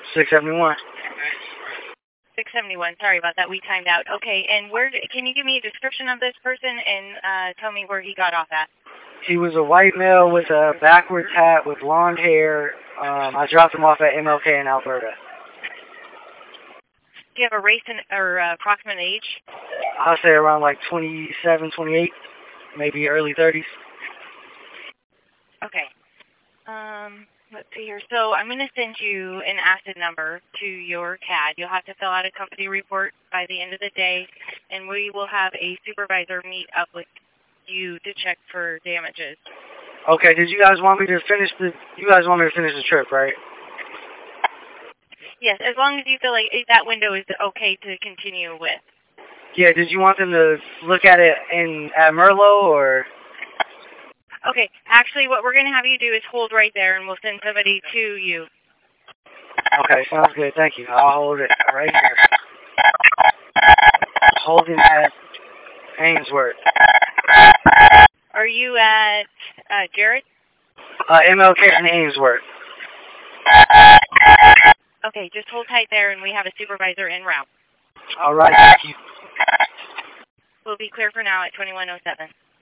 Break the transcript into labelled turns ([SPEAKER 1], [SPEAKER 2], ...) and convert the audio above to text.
[SPEAKER 1] 671.
[SPEAKER 2] 671. Sorry about that. We timed out. Okay, and can you give me a description of this person and tell me where he got off at?
[SPEAKER 1] He was a white male with a backwards hat with blonde hair. I dropped him off at MLK in Alberta.
[SPEAKER 2] Do you have a race or approximate age?
[SPEAKER 1] I'll say around like 27, 28, maybe early 30s.
[SPEAKER 2] Okay. Let's see here. So I'm going to send you an acid number to your CAD. You'll have to fill out a company report by the end of the day, and we will have a supervisor meet up with you to check for damages.
[SPEAKER 1] Okay, did you guys want me to finish the trip, right?
[SPEAKER 2] Yes, as long as you feel like that window is okay to continue with.
[SPEAKER 1] Yeah, did you want them to look at it at Merlot, or?
[SPEAKER 2] Okay, actually what we're going to have you do is hold right there and we'll send somebody to you.
[SPEAKER 1] Okay, sounds good, thank you. I'll hold it right here. Holding at Ainsworth.
[SPEAKER 2] Are you at Jared?
[SPEAKER 1] MLK and Ainsworth.
[SPEAKER 2] Okay, just hold tight there and we have a supervisor en route.
[SPEAKER 1] All right, thank you.
[SPEAKER 2] We'll be clear for now at 2107.